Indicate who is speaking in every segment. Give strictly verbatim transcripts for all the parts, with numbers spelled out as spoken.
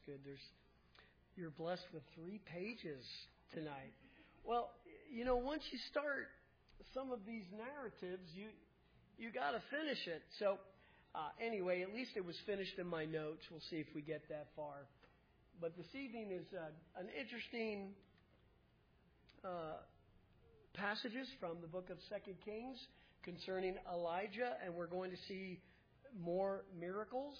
Speaker 1: good. There's, you're blessed with three pages tonight. Well, you know, once you start some of these narratives, you you got to finish it. So, uh, anyway, at least it was finished in my notes. We'll see if we get that far. But this evening is uh, an interesting uh, passages from the book of Second Kings concerning Elijah, and we're going to see more miracles.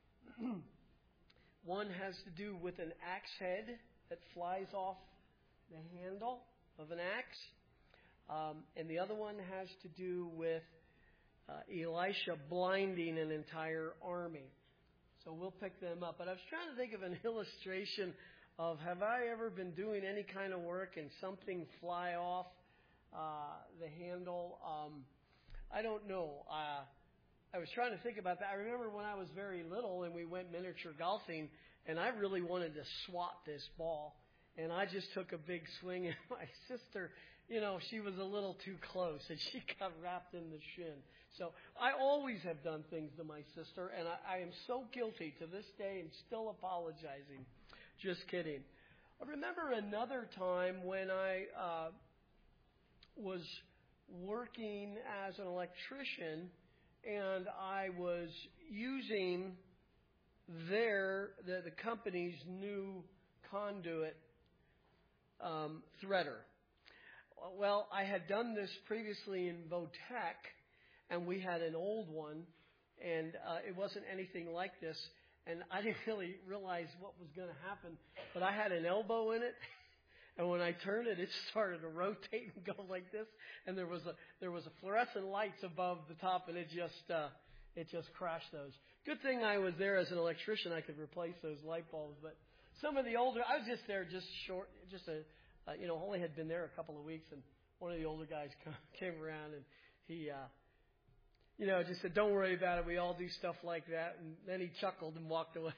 Speaker 1: One has to do with an axe head that flies off the handle of an axe. Um, and the other one has to do with uh, Elisha blinding an entire army. So we'll pick them up. But I was trying to think of an illustration of, have I ever been doing any kind of work and something fly off uh, the handle? Um, I don't know. Uh, I was trying to think about that. I remember when I was very little and we went miniature golfing, and I really wanted to swat this ball. And I just took a big swing, and my sister, you know, she was a little too close, and she got wrapped in the shin. So I always have done things to my sister, and I, I am so guilty to this day and still apologizing. Just kidding. I remember another time when I uh, was working as an electrician, and I was using their the, the company's new conduit um, threader. Well, I had done this previously in Votech, and we had an old one, and uh, it wasn't anything like this, and I didn't really realize what was going to happen, but I had an elbow in it, and when I turned it, it started to rotate and go like this, and there was a there was a fluorescent lights above the top, and it just uh, it just crashed those. Good thing I was there as an electrician; I could replace those light bulbs. But some of the older, I was just there, just short, just a uh, you know, only had been there a couple of weeks, and one of the older guys came around, and he, uh, you know, just said, "Don't worry about it. We all do stuff like that." And then he chuckled and walked away.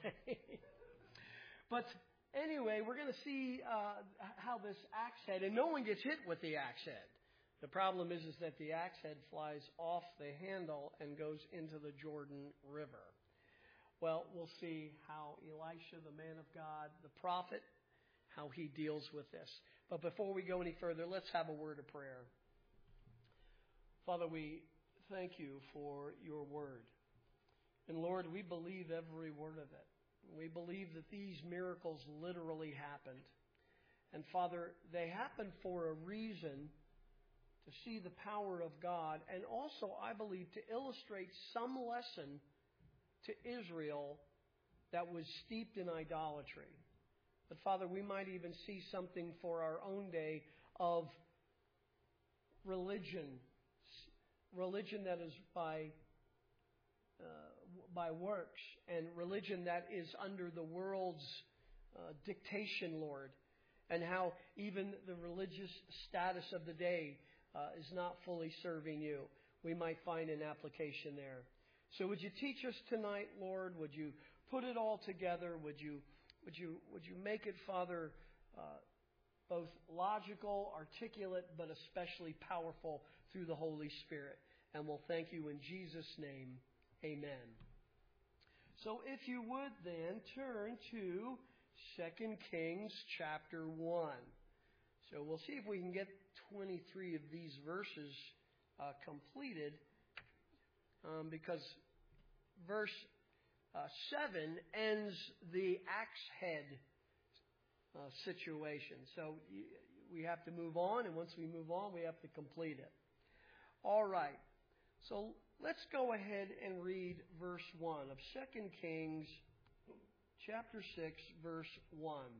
Speaker 1: But anyway, we're going to see uh, how this axe head, and no one gets hit with the axe head. The problem is, is that the axe head flies off the handle and goes into the Jordan River. Well, we'll see how Elisha, the man of God, the prophet, how he deals with this. But before we go any further, let's have a word of prayer. Father, we thank you for your word. And Lord, we believe every word of it. We believe that these miracles literally happened. And Father, they happened for a reason, to see the power of God, and also, I believe, to illustrate some lesson to Israel that was steeped in idolatry. But Father, we might even see something for our own day of religion, religion that is by uh, by works, and religion that is under the world's uh, dictation, Lord, and how even the religious status of the day uh, is not fully serving you. We might find an application there. So would you teach us tonight, Lord? Would you put it all together? Would you Would you would you make it, Father, uh, both logical, articulate, but especially powerful through the Holy Spirit? And we'll thank you in Jesus' name. Amen. So if you would then turn to Second Kings chapter one. So we'll see if we can get twenty-three of these verses uh, completed, um, because verse Uh, seven ends the axe head uh, situation. So y- we have to move on, and once we move on, we have to complete it. All right. So let's go ahead and read verse one of Second Kings chapter six, verse one.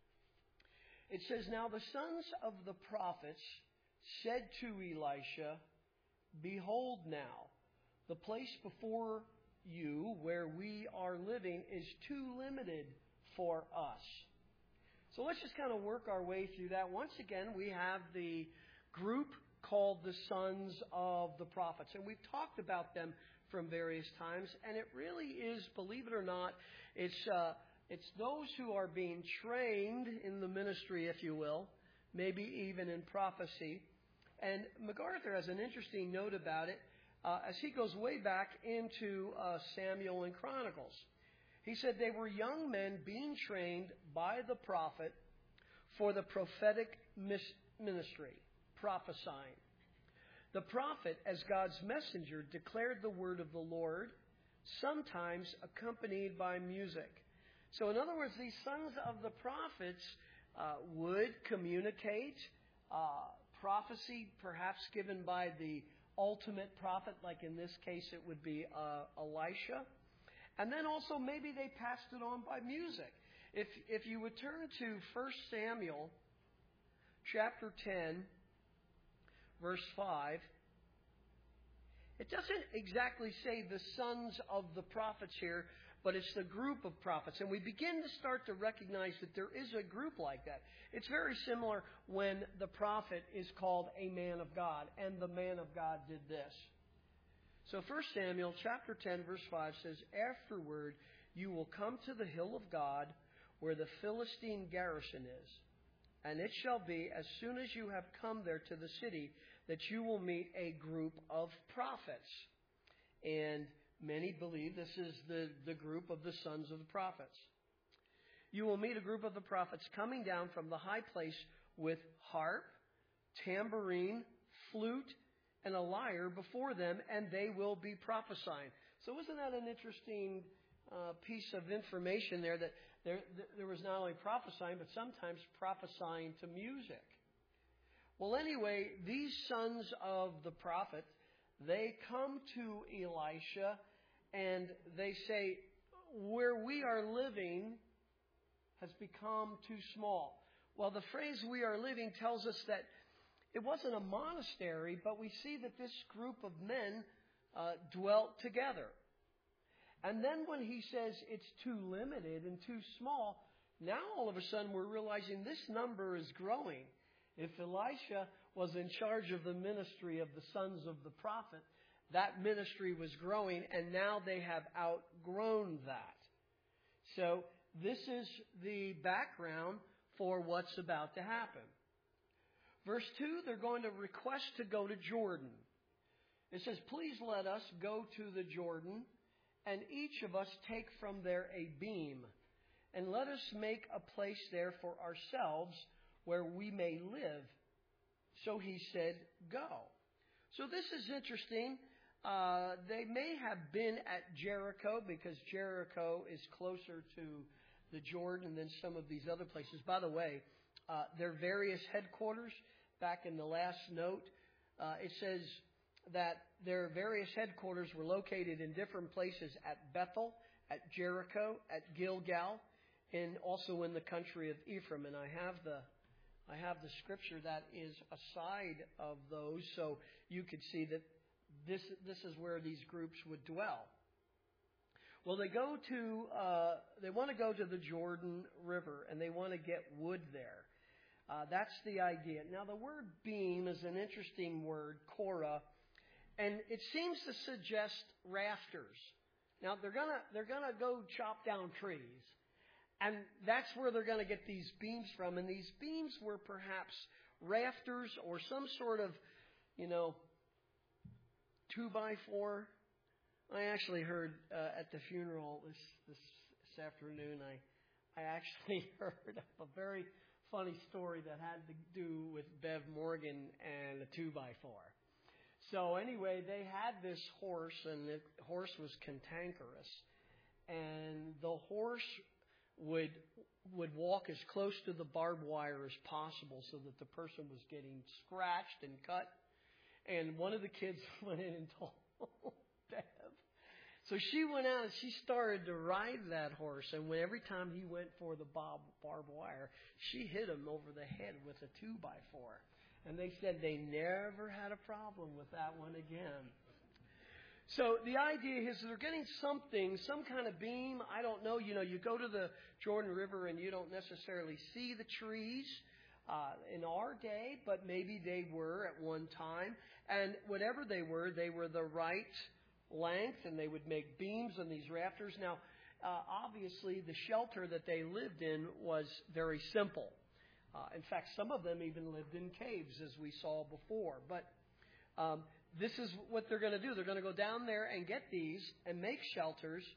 Speaker 1: It says, "Now the sons of the prophets said to Elisha, 'Behold now, the place before you where we are living is too limited for us.'" So let's just kind of work our way through that. Once again, we have the group called the sons of the prophets. And we've talked about them from various times. And it really is, believe it or not, it's uh, it's those who are being trained in the ministry, if you will, maybe even in prophecy. And MacArthur has an interesting note about it. Uh, as he goes way back into uh, Samuel and Chronicles. He said they were young men being trained by the prophet for the prophetic ministry, prophesying. The prophet, as God's messenger, declared the word of the Lord, sometimes accompanied by music. So in other words, these sons of the prophets uh, would communicate uh, prophecy, perhaps given by the ultimate prophet, like in this case it would be uh, Elisha. And then also maybe they passed it on by music. If, if you would turn to First Samuel chapter ten, verse five, it doesn't exactly say the sons of the prophets here, but it's the group of prophets. And we begin to start to recognize that there is a group like that. It's very similar when the prophet is called a man of God, and the man of God did this. So First Samuel chapter ten, verse five says, "Afterward you will come to the hill of God, where the Philistine garrison is. And it shall be, as soon as you have come there to the city, that you will meet a group of prophets." And many believe this is the, the group of the sons of the prophets. "You will meet a group of the prophets coming down from the high place with harp, tambourine, flute, and a lyre before them, and they will be prophesying." So isn't that an interesting uh, piece of information there, that there, there was not only prophesying, but sometimes prophesying to music? Well, anyway, these sons of the prophet, they come to Elisha and they say, "Where we are living has become too small." Well, the phrase "we are living" tells us that it wasn't a monastery, but we see that this group of men uh, dwelt together. And then when he says it's too limited and too small, now all of a sudden we're realizing this number is growing. If Elisha was in charge of the ministry of the sons of the prophet, that ministry was growing, and now they have outgrown that. So this is the background for what's about to happen. Verse two, they're going to request to go to Jordan. It says, "Please let us go to the Jordan, and each of us take from there a beam, and let us make a place there for ourselves where we may live." So he said, "Go." So this is interesting. Uh, they may have been at Jericho, because Jericho is closer to the Jordan than some of these other places. By the way, uh, their various headquarters, back in the last note, uh, it says that their various headquarters were located in different places at Bethel, at Jericho, at Gilgal, and also in the country of Ephraim. And I have the I have the scripture that is aside of those, so you could see that this this is where these groups would dwell. Well, they go to uh, they want to go to the Jordan River, and they want to get wood there. Uh, that's the idea. Now, the word beam is an interesting word, korah, and it seems to suggest rafters. Now, they're gonna they're gonna go chop down trees, and that's where they're gonna get these beams from. And these beams were perhaps rafters or some sort of, you know, two by four. I actually heard uh, at the funeral this this, this afternoon. I I actually heard a very funny story that had to do with Bev Morgan and a two by four. So anyway, they had this horse, and the horse was cantankerous, and the horse would would walk as close to the barbed wire as possible so that the person was getting scratched and cut. And one of the kids went in and told Bev. So she went out and she started to ride that horse, and when, every time he went for the bob, barbed wire, she hit him over the head with a two by four. And they said they never had a problem with that one again. So the idea is they're getting something, some kind of beam. I don't know. You know, you go to the Jordan River and you don't necessarily see the trees uh, in our day, but maybe they were at one time. And whatever they were, they were the right length, and they would make beams on these rafters. Now, uh, obviously, the shelter that they lived in was very simple. Uh, in fact, some of them even lived in caves, as we saw before. But um, this is what they're going to do. They're going to go down there and get these and make shelters,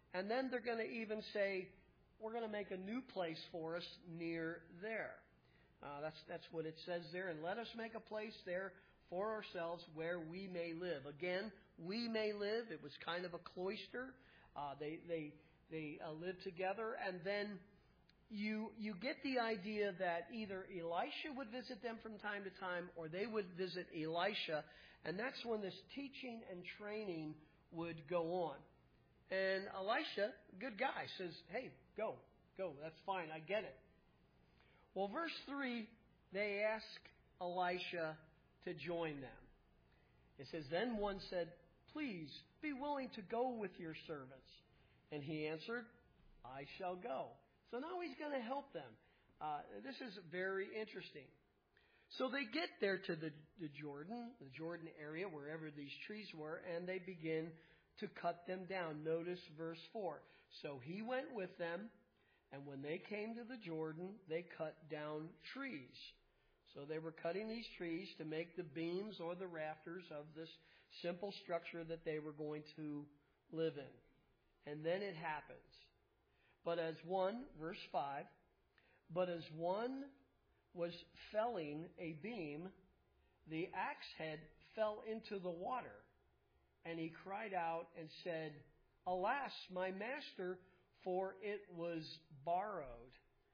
Speaker 1: And then they're going to even say, we're going to make a new place for us near there. Uh, that's, that's what it says there. And let us make a place there for ourselves where we may live. Again, we may live. It was kind of a cloister. Uh, they they they uh, lived together. And then you you get the idea that either Elisha would visit them from time to time or they would visit Elisha. And that's when this teaching and training would go on. And Elisha, good guy, says, hey, go, go. That's fine. I get it. Well, verse three, they ask Elisha to join them. It says, then one said, please be willing to go with your servants. And he answered, I shall go. So now he's going to help them. Uh, this is very interesting. So they get there to the, the Jordan, the Jordan area, wherever these trees were, and they begin to cut them down. Notice verse four. So he went with them, and when they came to the Jordan, they cut down trees. So they were cutting these trees to make the beams or the rafters of this simple structure that they were going to live in. And then it happens. But as one, verse five, but as one was felling a beam, the axe head fell into the water. And he cried out and said, alas, my master, for it was borrowed.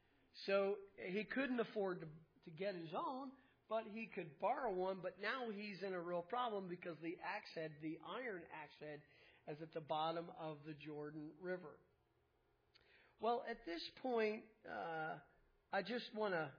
Speaker 1: So he couldn't afford to, to get his own, but he could borrow one. But now he's in a real problem because the axe head, the iron axe head, is at the bottom of the Jordan River. Well, at this point, uh, I just want to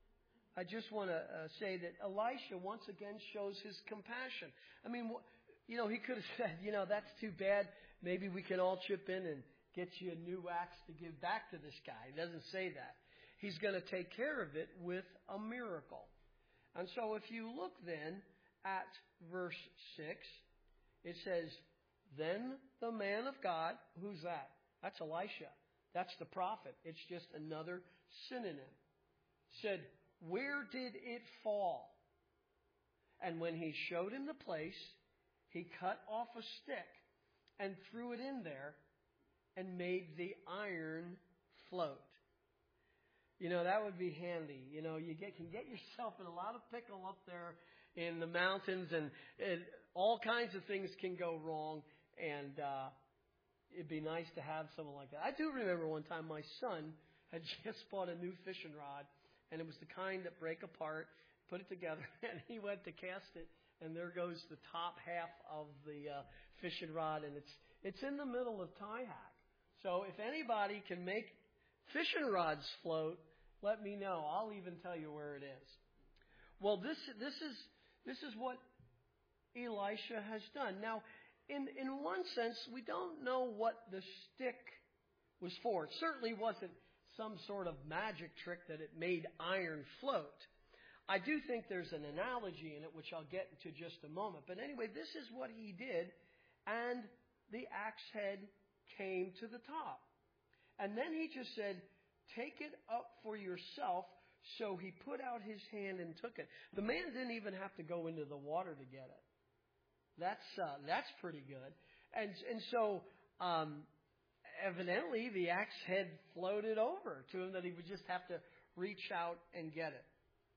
Speaker 1: I just want to uh, say that Elisha once again shows his compassion. I mean, you know, he could have said, you know, that's too bad. Maybe we can all chip in and get you a new axe to give back to this guy. He doesn't say that. He's going to take care of it with a miracle. And so if you look then at verse six, it says, then the man of God, who's that? That's Elisha. That's the prophet. It's just another synonym. Said, where did it fall? And when he showed him the place, he cut off a stick and threw it in there and made the iron float. You know, that would be handy. You know, you get, can get yourself in a lot of pickle up there in the mountains, and, and all kinds of things can go wrong. And uh, it'd be nice to have someone like that. I do remember one time my son had just bought a new fishing rod, and it was the kind that break apart, put it together, and he went to cast it, and there goes the top half of the uh, fishing rod, and it's it's in the middle of Tyhack. So if anybody can make fishing rods float, let me know. I'll even tell you where it is. Well, this this is this is what Elisha has done. Now, in in one sense, we don't know what the stick was for. It certainly wasn't some sort of magic trick that it made iron float. I do think there's an analogy in it, which I'll get into just a moment. But anyway, this is what he did, and the axe head came to the top. And then he just said, take it up for yourself. So he put out his hand and took it. The man didn't even have to go into the water to get it. That's uh, that's pretty good. And and so um, evidently the axe head floated over to him, that he would just have to reach out and get it.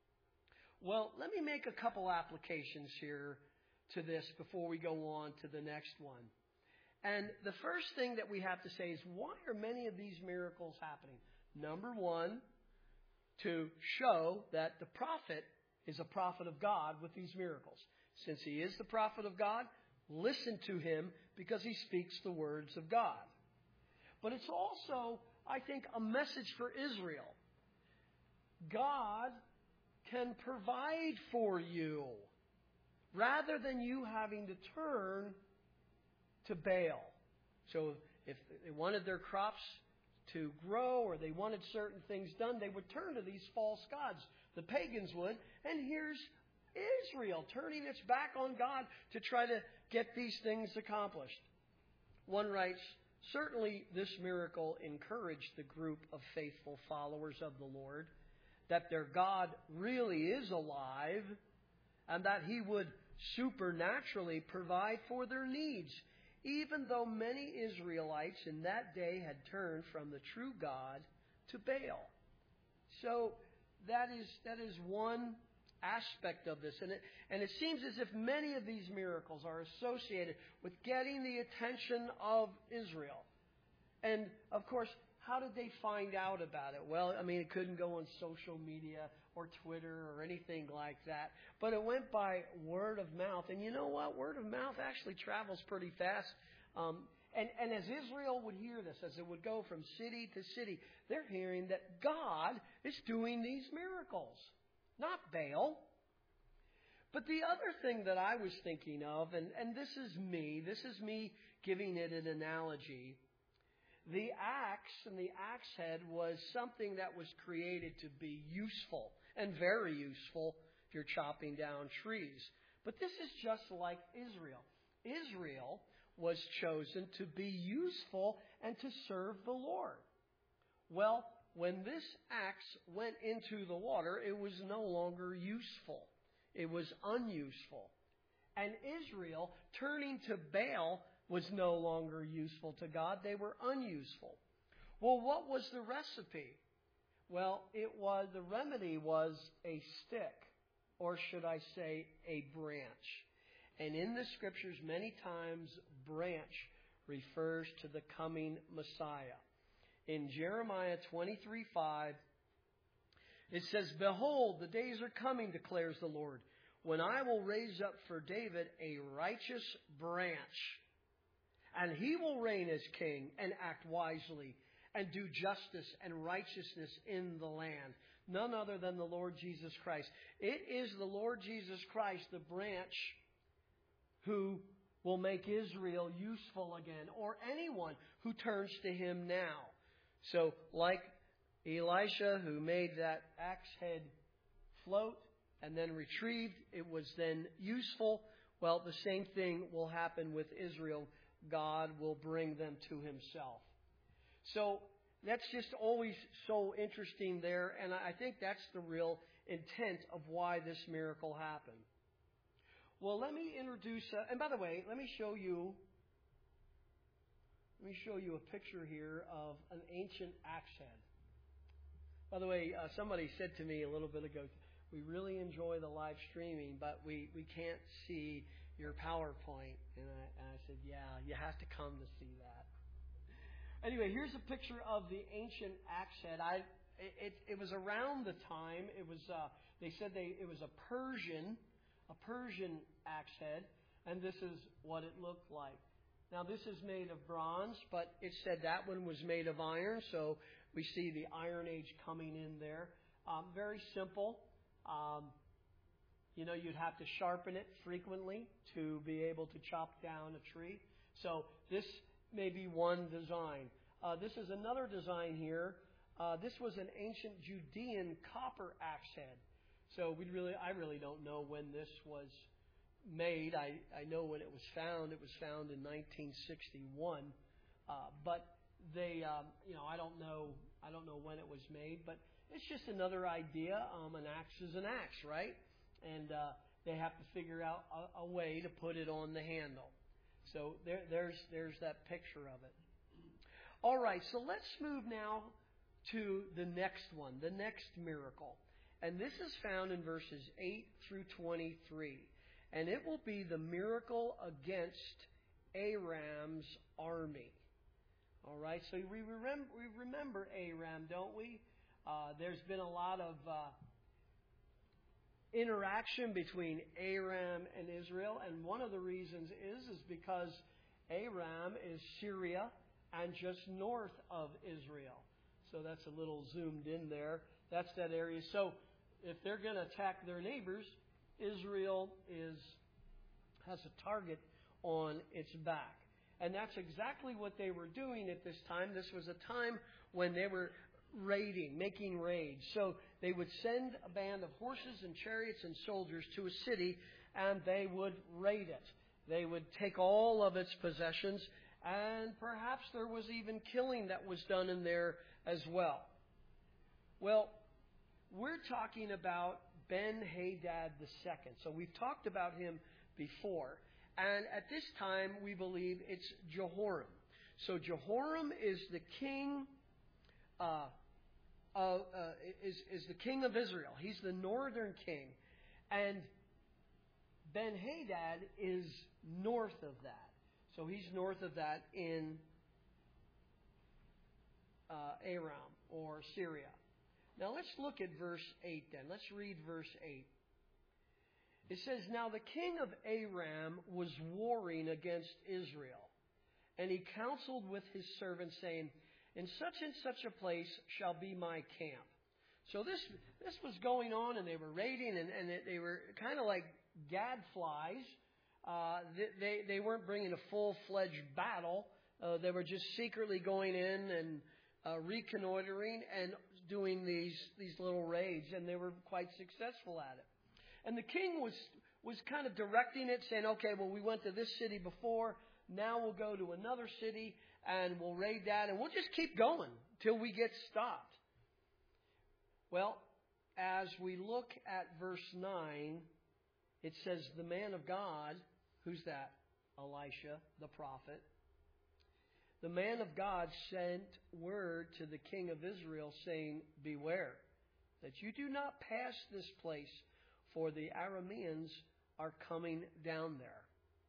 Speaker 1: Well, let me make a couple applications here to this before we go on to the next one. And the first thing that we have to say is, why are many of these miracles happening? Number one, to show that the prophet is a prophet of God with these miracles. Since he is the prophet of God, listen to him because he speaks the words of God. But it's also, I think, a message for Israel. God can provide for you rather than you having to turn to Baal. So if they wanted their crops to grow or they wanted certain things done, they would turn to these false gods. The pagans would. And here's Israel turning its back on God to try to get these things accomplished. One writes, certainly this miracle encouraged the group of faithful followers of the Lord that their God really is alive and that he would supernaturally provide for their needs, even though many Israelites in that day had turned from the true God to Baal. So that is that is one aspect of this. And it, and it seems as if many of these miracles are associated with getting the attention of Israel. And, of course, how did they find out about it? Well, I mean, it couldn't go on social media or Twitter or anything like that. But it went by word of mouth. And you know what? Word of mouth actually travels pretty fast. Um, and, and as Israel would hear this, as it would go from city to city, they're hearing that God is doing these miracles, not Baal. But the other thing that I was thinking of, and, and this is me, this is me giving it an analogy. The axe and the axe head was something that was created to be useful and very useful if you're chopping down trees. But this is just like Israel. Israel was chosen to be useful and to serve the Lord. Well, when this axe went into the water, it was no longer useful. It was unuseful. And Israel, turning to Baal, was no longer useful to God. They were unuseful. Well, what was the recipe? Well, it was the remedy was a stick, or should I say a branch. And in the Scriptures, many times, branch refers to the coming Messiah. In Jeremiah twenty-three five, it says, "Behold, the days are coming, declares the Lord, when I will raise up for David a righteous branch. And he will reign as king and act wisely and do justice and righteousness in the land." None other than the Lord Jesus Christ. It is the Lord Jesus Christ, the branch, who will make Israel useful again, or anyone who turns to him now. So, like Elisha, who made that axe head float and then retrieved, it was then useful. Well, the same thing will happen with Israel. God will bring them to himself. So that's just always so interesting there, and I think that's the real intent of why this miracle happened. Well, let me introduce, uh, and by the way, let me show you, let me show you a picture here of an ancient axe head. By the way, uh, somebody said to me a little bit ago, "We really enjoy the live streaming, but we, we can't see your PowerPoint." And I, and I said, "Yeah, you have to come to see that." Anyway, here's a picture of the ancient axe head. I, it, it was around the time, it was, uh, they said they, it was a Persian, a Persian axe head, and this is what it looked like. Now, this is made of bronze, but it said that one was made of iron, so we see the Iron Age coming in there. Um, very simple. Um, you know, you'd have to sharpen it frequently to be able to chop down a tree. So this may be one design. Uh, this is another design here. Uh, this was an ancient Judean copper axe head. So we really, I really don't know when this was made. I, I know when it was found. It was found in nineteen sixty-one. Uh, but they, um, you know, I don't know, I don't know when it was made. But it's just another idea. Um, an axe is an axe, right? And uh, they have to figure out a, a way to put it on the handle. So there, there's there's that picture of it. All right, so let's move now to the next one, the next miracle. And this is found in verses eight through twenty-three. And it will be the miracle against Aram's army. All right, so we remember, we remember Aram, don't we? Uh, there's been a lot of uh, interaction between Aram and Israel, and one of the reasons is is because Aram is Syria and just north of Israel. So that's a little zoomed in there. That's that area. So if they're going to attack their neighbors, Israel is has a target on its back. And that's exactly what they were doing at this time. This was a time when they were raiding, making raids. So they would send a band of horses and chariots and soldiers to a city, and they would raid it. They would take all of its possessions, and perhaps there was even killing that was done in there as well. Well, we're talking about Ben-Hadad the Second. So we've talked about him before. And at this time, we believe it's Jehoram. So Jehoram is the king uh, of, uh, is, is the king of Israel. He's the northern king. And Ben-Hadad is north of that. So he's north of that in uh, Aram or Syria. Now let's look at verse eight then. Let's read verse eight. It says, "Now the king of Aram was warring against Israel, and he counseled with his servants, saying, In such and such a place shall be my camp." So this this was going on, and they were raiding, and, and they were kind of like gadflies. Uh, they they weren't bringing a full-fledged battle. Uh, they were just secretly going in and uh, reconnoitering and doing these these little raids, and they were quite successful at it. And the king was was kind of directing it, saying, "Okay, well, we went to this city before. Now we'll go to another city and we'll raid that, and we'll just keep going till we get stopped." Well, as we look at verse nine, it says the man of God, who's that? Elisha, the prophet. The man of God sent word to the king of Israel, saying, "Beware that you do not pass this place, for the Arameans are coming down there."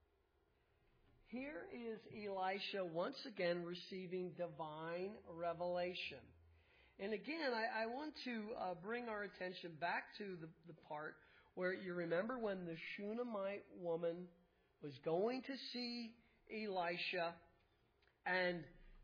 Speaker 1: Here is Elisha once again receiving divine revelation. And again, I, I want to uh, bring our attention back to the, the part where you remember when the Shunammite woman was going to see Elisha, and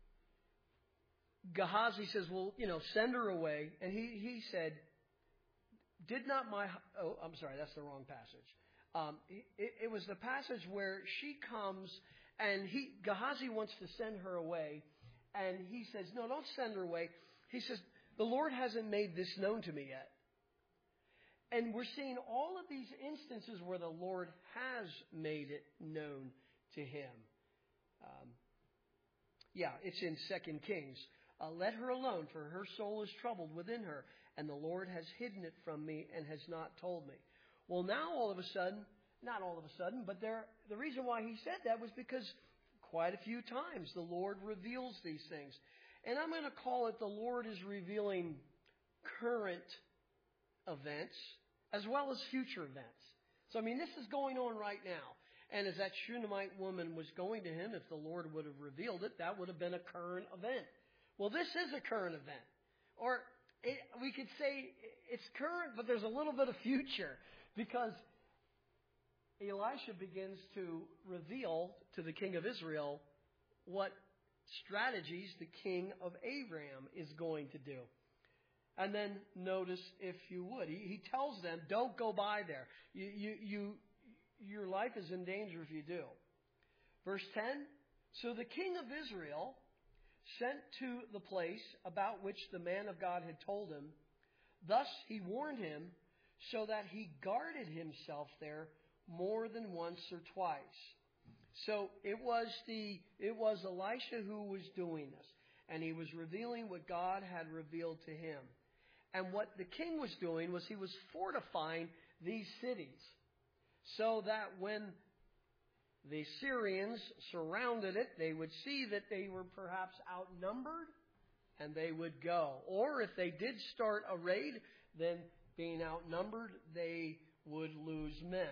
Speaker 1: Gehazi says, "Well, you know, send her away." And he, he said, "Did not my..." Oh, I'm sorry, that's the wrong passage. Um, it, it was the passage where she comes and he Gehazi wants to send her away. And he says, "No, don't send her away." He says, "The Lord hasn't made this known to me yet." And we're seeing all of these instances where the Lord has made it known to him. Um, yeah, it's in Second Kings. Uh, "Let her alone, for her soul is troubled within her, and the Lord has hidden it from me and has not told me." Well, now all of a sudden, not all of a sudden, but there, the reason why he said that was because quite a few times the Lord reveals these things. And I'm going to call it the Lord is revealing current events as well as future events. So, I mean, this is going on right now. And as that Shunammite woman was going to him, if the Lord would have revealed it, that would have been a current event. Well, this is a current event. Or it, we could say it's current, but there's a little bit of future. Because Elisha begins to reveal to the king of Israel what strategies the king of Aram is going to do. And then notice, if you would, he, he tells them, don't go by there. You, you, you, your life is in danger if you do. Verse ten, "So the king of Israel sent to the place about which the man of God had told him. Thus he warned him, so that he guarded himself there more than once or twice." So it was the it was Elisha who was doing this, and he was revealing what God had revealed to him. And what the king was doing was he was fortifying these cities, so that when the Syrians surrounded it, they would see that they were perhaps outnumbered, and they would go. Or if they did start a raid, then being outnumbered, they would lose men.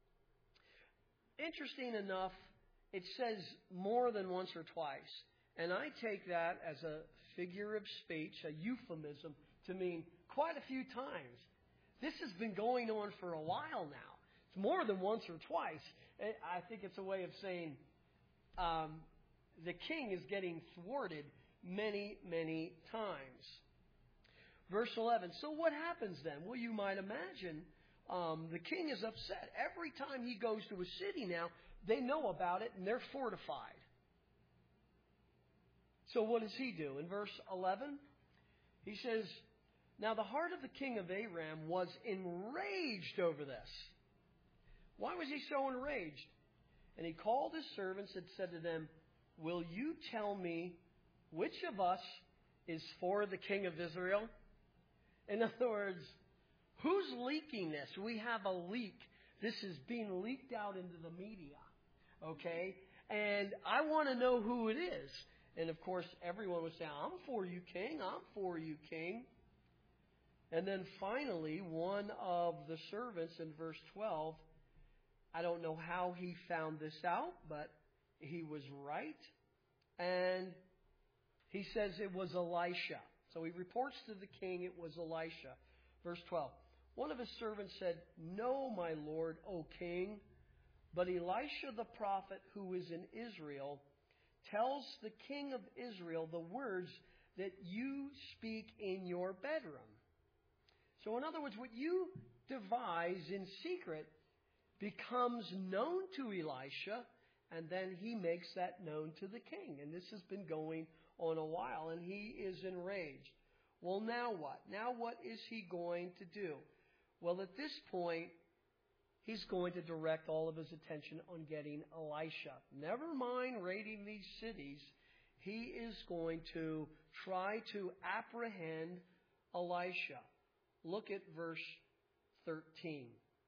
Speaker 1: Interesting enough, it says more than once or twice. And I take that as a figure of speech, a euphemism, to mean quite a few times. This has been going on for a while now. It's more than once or twice. I think it's a way of saying um, the king is getting thwarted many, many times. Verse eleven, so what happens then? Well, you might imagine um, the king is upset. Every time he goes to a city now, they know about it and they're fortified. So what does he do? In verse eleven, he says, now the heart of the king of Aram was enraged over this. Why was he so enraged? And he called his servants and said to them, will you tell me which of us is for the king of Israel? In other words, who's leaking this? We have a leak. This is being leaked out into the media. okay? And I want to know who it is. And of course, everyone would say, I'm for you, king. I'm for you, king. And then finally, one of the servants in verse twelve, I don't know how he found this out, but he was right. And he says it was Elisha. So he reports to the king it was Elisha. Verse twelve. One of his servants said, No, my lord, O king, but Elisha the prophet who is in Israel tells the king of Israel the words that you speak in your bedroom. So in other words, what you devise in secret becomes known to Elisha, and then he makes that known to the king. And this has been going on a while, and he is enraged. Well, now what? Now what is he going to do? Well, at this point, he's going to direct all of his attention on getting Elisha. Never mind raiding these cities. He is going to try to apprehend Elisha. Look at verse thirteen.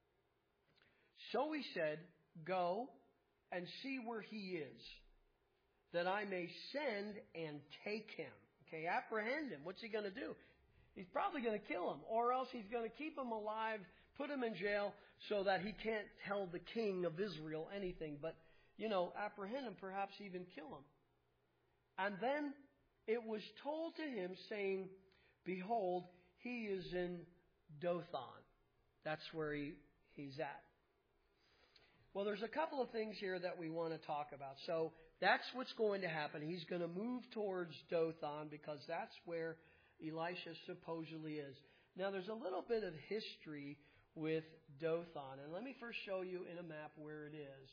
Speaker 1: So he said, Go and see where he is, that I may send and take him. Okay, apprehend him. What's he going to do? He's probably going to kill him, or else he's going to keep him alive, put him in jail so that he can't tell the king of Israel anything. But, you know, apprehend him, perhaps even kill him. And then it was told to him, saying, Behold, he is in Dothan. That's where he, he's at. Well, there's a couple of things here that we want to talk about. So that's what's going to happen. He's going to move towards Dothan because that's where Elisha supposedly is. Now, there's a little bit of history with Dothan. And let me first show you in a map where it is.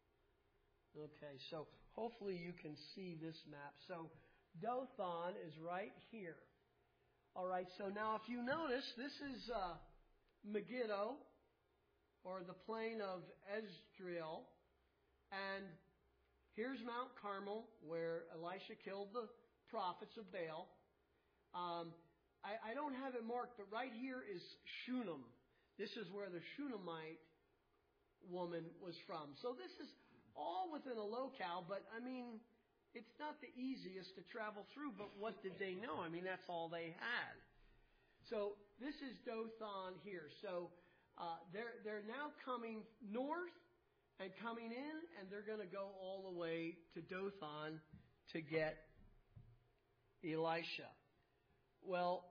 Speaker 1: Okay, so hopefully you can see this map. So Dothan is right here. All right, so now if you notice, this is uh, Megiddo, or the plain of Esdriel. And here's Mount Carmel, where Elisha killed the prophets of Baal. Um, I, I don't have it marked, but right here is Shunem. This is where the Shunammite woman was from. So this is all within a locale, but I mean, it's not the easiest to travel through, but what did they know? I mean, that's all they had. So this is Dothan here. So uh, they're, they're now coming north and coming in, and they're going to go all the way to Dothan to get Elisha. Well,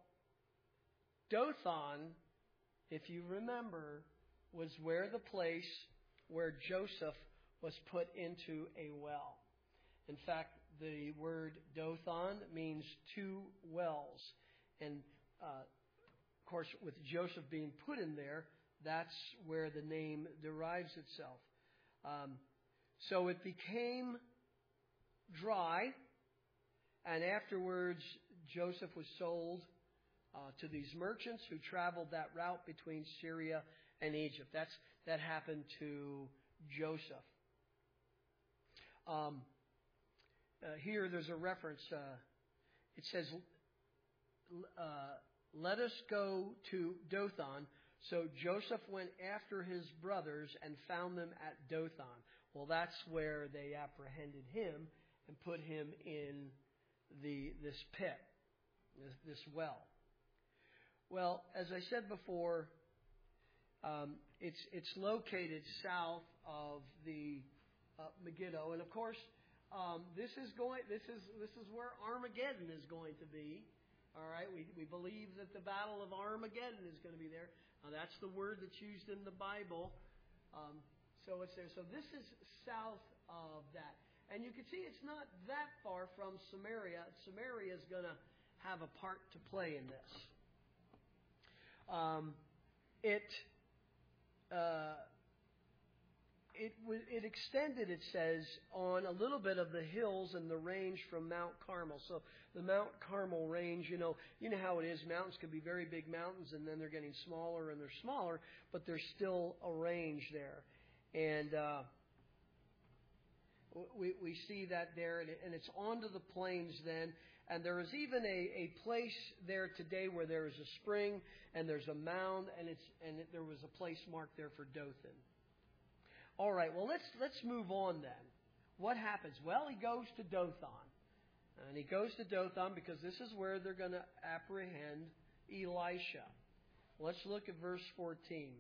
Speaker 1: Dothan, if you remember, was where the place where Joseph was put into a well. In fact, the word Dothan means two wells. And, uh, of course, with Joseph being put in there, that's where the name derives itself. Um, so it became dry, and afterwards Joseph was sold uh, to these merchants who traveled that route between Syria and Egypt. That's that happened to Joseph. Um, uh, here there's a reference. Uh, it says, uh, let us go to Dothan. So Joseph went after his brothers and found them at Dothan. Well, that's where they apprehended him and put him in the this pit, this, this well. Well, as I said before, um, it's it's located south of the uh, Megiddo, and of course, um, this is going. This is this is where Armageddon is going to be. All right, we we believe that the Battle of Armageddon is going to be there. Now, that's the word that's used in the Bible. Um, so it's there. So this is south of that. And you can see it's not that far from Samaria. Samaria is going to have a part to play in this. Um, it, uh, it, it extended, it says, on a little bit of the hills and the range from Mount Carmel. So the Mount Carmel range, you know, you know how it is. Mountains can be very big mountains, and then they're getting smaller and they're smaller, but there's still a range there. And uh, we we see that there, and, it, and it's onto the plains then. And there is even a, a place there today where there is a spring and there's a mound, and it's and it, there was a place marked there for Dothan. All right, well, let's let's move on then. What happens? Well, he goes to Dothan. And he goes to Dothan because this is where they're going to apprehend Elisha. Let's look at verse fourteen.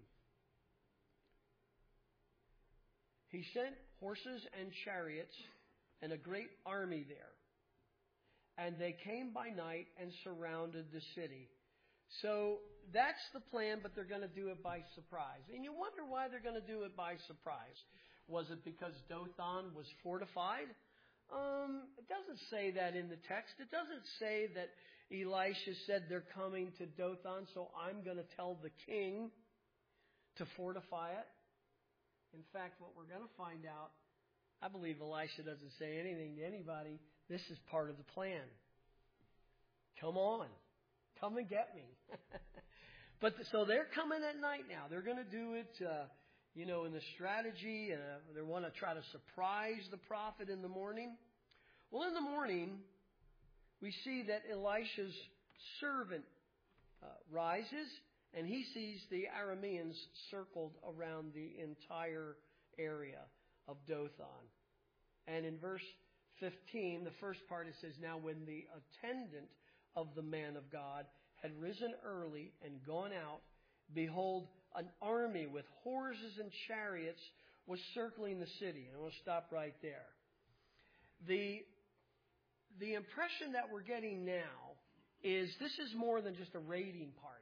Speaker 1: He sent horses and chariots and a great army there. And they came by night and surrounded the city. So that's the plan, but they're going to do it by surprise. And you wonder why they're going to do it by surprise. Was it because Dothan was fortified? Um, it doesn't say that in the text. It doesn't say that Elisha said they're coming to Dothan, so I'm going to tell the king to fortify it. In fact, what we're going to find out, I believe Elisha doesn't say anything to anybody. This is part of the plan. Come on. Come and get me. But so they're coming at night now. They're going to do it, uh, you know, in the strategy. Uh, they want to try to surprise the prophet in the morning. Well, in the morning, we see that Elisha's servant uh, rises, and he sees the Arameans circled around the entire area of Dothan. And in verse fifteen, the first part, it says, "Now when the attendant of the man of God had risen early and gone out, behold, an army with horses and chariots was circling the city." And we'll stop right there. The, the impression that we're getting now is this is more than just a raiding party.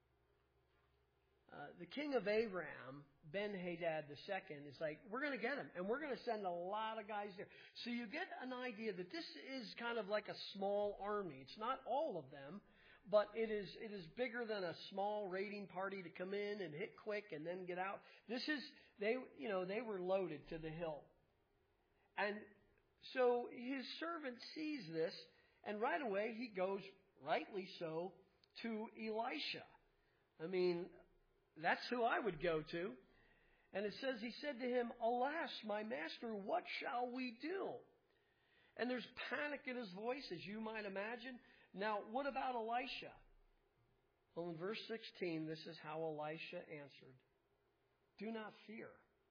Speaker 1: Uh, the king of Aram, Ben-Hadad the second, is like, we're going to get him, and we're going to send a lot of guys there. So you get an idea that this is kind of like a small army. It's not all of them, but it is it is bigger than a small raiding party to come in and hit quick and then get out. This is, they you know, they were loaded to the hill. And so his servant sees this, and right away he goes, rightly so, to Elisha. I mean, that's who I would go to. And it says, he said to him, "Alas, my master, what shall we do?" And there's panic in his voice, as you might imagine. Now, what about Elisha? Well, in verse sixteen, this is how Elisha answered. "Do not fear,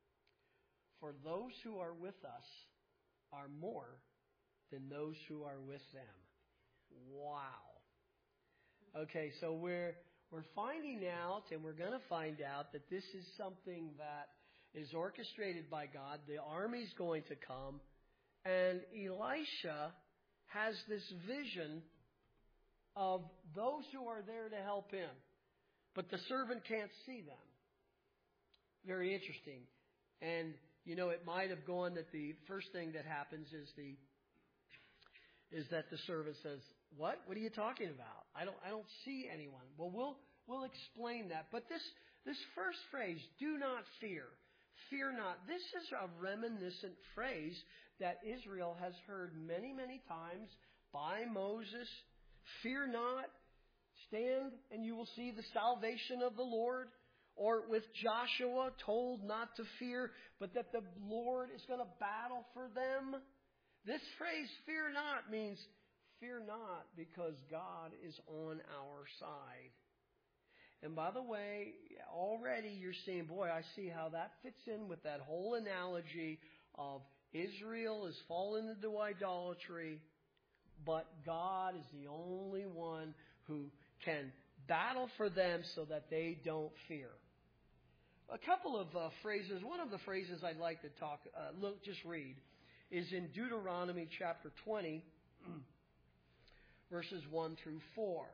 Speaker 1: for those who are with us are more than those who are with them." Wow. Okay, so we're we're finding out, and we're going to find out, that this is something that is orchestrated by God. The army's going to come, and Elisha has this vision of those who are there to help him, but the servant can't see them. Very interesting. And, you know, it might have gone that the first thing that happens is the is that the servant says, "What? What are you talking about? I don't I don't see anyone." Well, we'll we'll explain that. But this this first phrase, "Do not fear, fear not," this is a reminiscent phrase that Israel has heard many, many times by Moses. "Fear not, stand and you will see the salvation of the Lord." Or with Joshua, told not to fear, but that the Lord is going to battle for them. This phrase, "fear not," means fear not because God is on our side. And by the way, already you're seeing, boy, I see how that fits in with that whole analogy of Israel has fallen into idolatry, but God is the only one who can battle for them so that they don't fear. A couple of uh, phrases. One of the phrases I'd like to talk, uh, look, just read, is in Deuteronomy chapter twenty, verses one through four.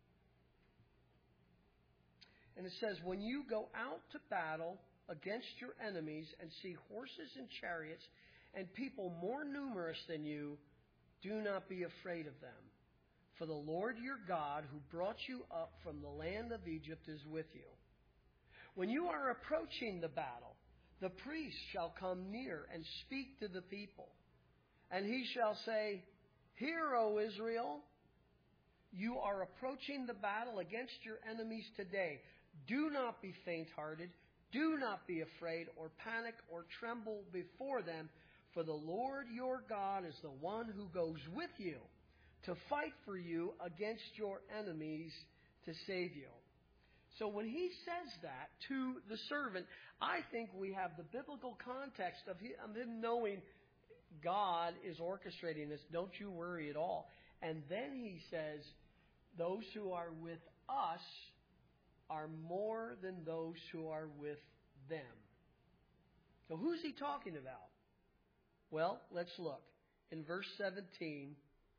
Speaker 1: And it says, "When you go out to battle against your enemies and see horses and chariots and people more numerous than you, do not be afraid of them. For the Lord your God, who brought you up from the land of Egypt, is with you. When you are approaching the battle, the priest shall come near and speak to the people. And he shall say, 'Hear, O Israel, you are approaching the battle against your enemies today. Do not be faint-hearted. Do not be afraid or panic or tremble before them. For the Lord your God is the one who goes with you to fight for you against your enemies to save you.'" So when he says that to the servant, I think we have the biblical context of him knowing God is orchestrating this. Don't you worry at all. And then he says, those who are with us are more than those who are with them. So who's he talking about? Well, let's look. In verse seventeen,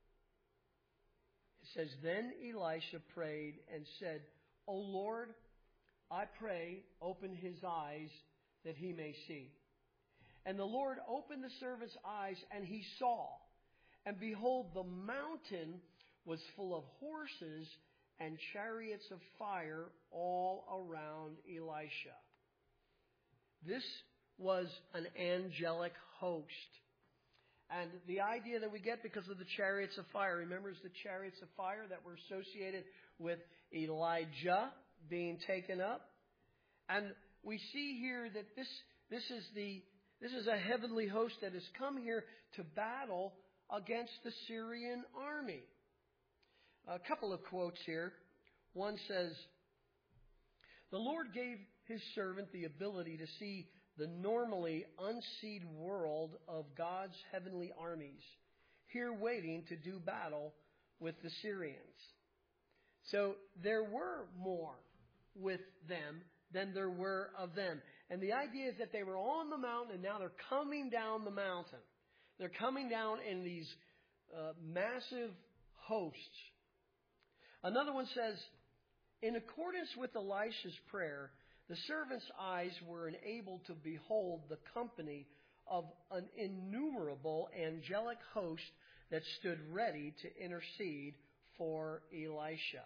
Speaker 1: it says, Then Elisha prayed and said, O Lord, I pray, open his eyes that he may see. And the Lord opened the servant's eyes, and he saw. And behold, the mountain was full of horses and chariots of fire all around Elisha. This was an angelic host. And the idea that we get because of the chariots of fire, remember, it's the chariots of fire that were associated with Elijah being taken up. And we see here that this this is the this is a heavenly host that has come here to battle against the Syrian army. A couple of quotes here. One says, The Lord gave his servant the ability to see the normally unseen world of God's heavenly armies, here waiting to do battle with the Syrians. So there were more with them than there were of them. And the idea is that they were on the mountain and now they're coming down the mountain. They're coming down in these uh, massive hosts. Another one says, in accordance with Elisha's prayer, the servant's eyes were enabled to behold the company of an innumerable angelic host that stood ready to intercede for Elisha.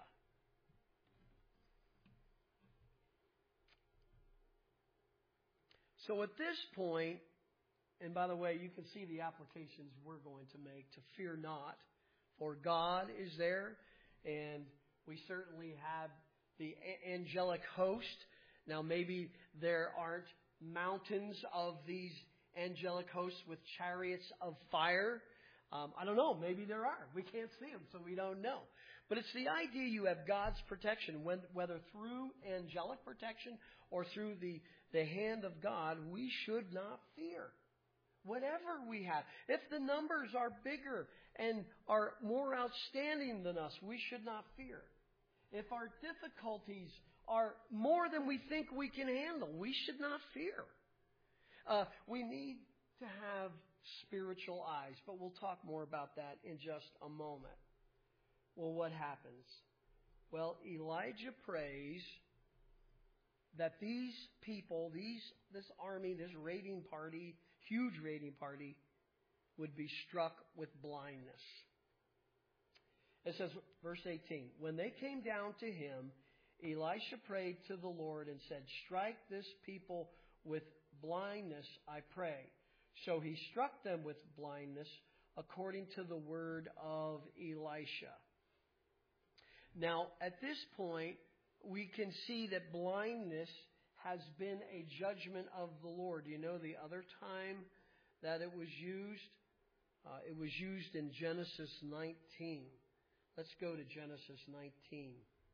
Speaker 1: So at this point, and by the way, you can see the applications we're going to make to fear not, for God is there, and we certainly have the angelic host. Now, maybe there aren't mountains of these angelic hosts with chariots of fire. Um, I don't know. Maybe there are. We can't see them, so we don't know. But it's the idea you have God's protection, when, whether through angelic protection or through the, the hand of God, we should not fear. Whatever we have. If the numbers are bigger and are more outstanding than us, we should not fear. If our difficulties are more than we think we can handle, we should not fear. Uh, we need to have spiritual eyes, but we'll talk more about that in just a moment. Well, what happens? Well, Elijah prays that these people, these this army, this raiding party, huge raiding party, would be struck with blindness. It says, verse eighteen, when they came down to him, Elisha prayed to the Lord and said, strike this people with blindness, I pray. So he struck them with blindness according to the word of Elisha. Now, at this point, we can see that blindness has been a judgment of the Lord. You know the other time that it was used? Uh, it was used in Genesis nineteen. Let's go to Genesis nineteen.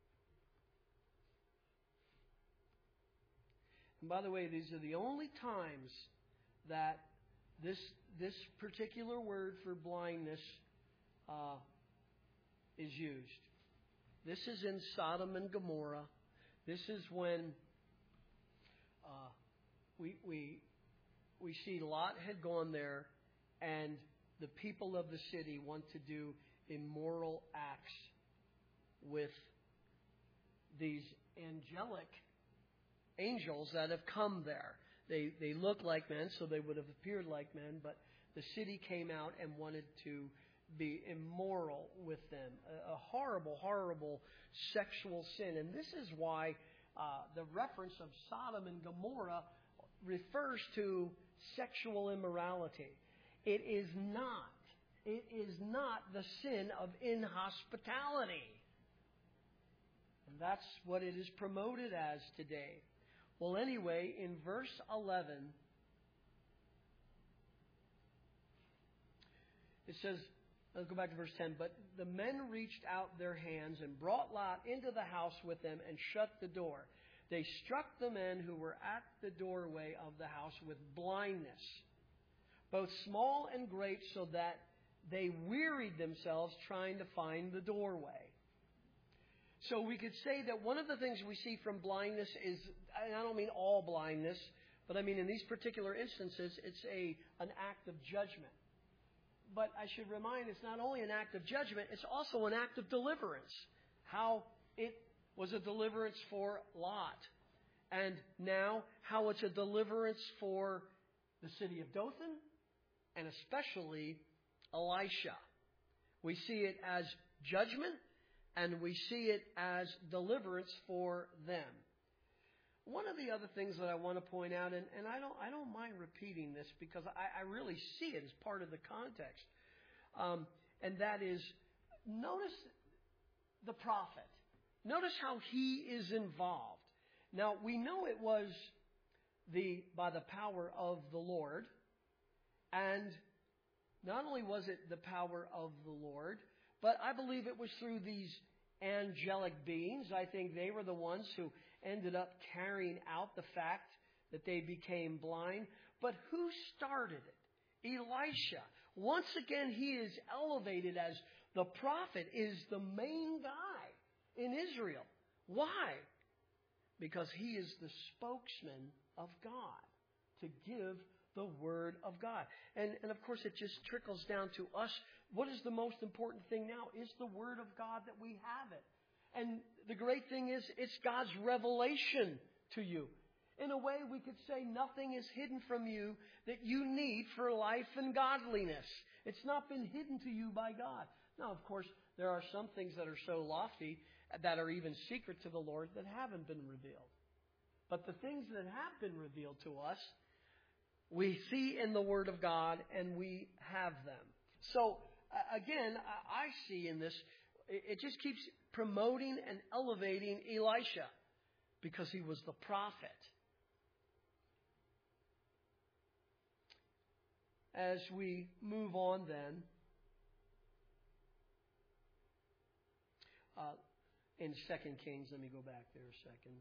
Speaker 1: And by the way, these are the only times that this this particular word for blindness uh, is used. This is in Sodom and Gomorrah. This is when uh, we we we see Lot had gone there, and the people of the city want to do immoral acts with these angelic angels that have come there. They they look like men, so they would have appeared like men, but the city came out and wanted to be immoral with them. A, a horrible, horrible sexual sin. And this is why uh, the reference of Sodom and Gomorrah refers to sexual immorality. It is not. It is not the sin of inhospitality. And that's what it is promoted as today. Well, anyway, in verse eleven, it says, let's go back to verse ten. But the men reached out their hands and brought Lot into the house with them and shut the door. They struck the men who were at the doorway of the house with blindness, both small and great, so that they wearied themselves trying to find the doorway. So we could say that one of the things we see from blindness is, and I don't mean all blindness, but I mean in these particular instances, it's a an act of judgment. But I should remind, it's not only an act of judgment, it's also an act of deliverance. How it was a deliverance for Lot. And now how it's a deliverance for the city of Dothan, and especially Elisha. We see it as judgment, and we see it as deliverance for them. One of the other things that I want to point out, and, and I don't I don't mind repeating this because I, I really see it as part of the context, um, and that is, notice the prophet. Notice how he is involved. Now, we know it was the by the power of the Lord, and not only was it the power of the Lord, but I believe it was through these angelic beings. I think they were the ones who ended up carrying out the fact that they became blind. But who started it? Elisha. Once again, he is elevated as the prophet, is the main guy in Israel. Why? Because he is the spokesman of God to give the Word of God. And, and of course, it just trickles down to us. What is the most important thing now? Is the Word of God, that we have it. And the great thing is, it's God's revelation to you. In a way, we could say nothing is hidden from you that you need for life and godliness. It's not been hidden to you by God. Now, of course, there are some things that are so lofty that are even secret to the Lord that haven't been revealed. But the things that have been revealed to us, we see in the Word of God, and we have them. So, uh, again, I, I see in this, it, it just keeps promoting and elevating Elisha because he was the prophet. As we move on then, uh, in Second Kings, let me go back there a second.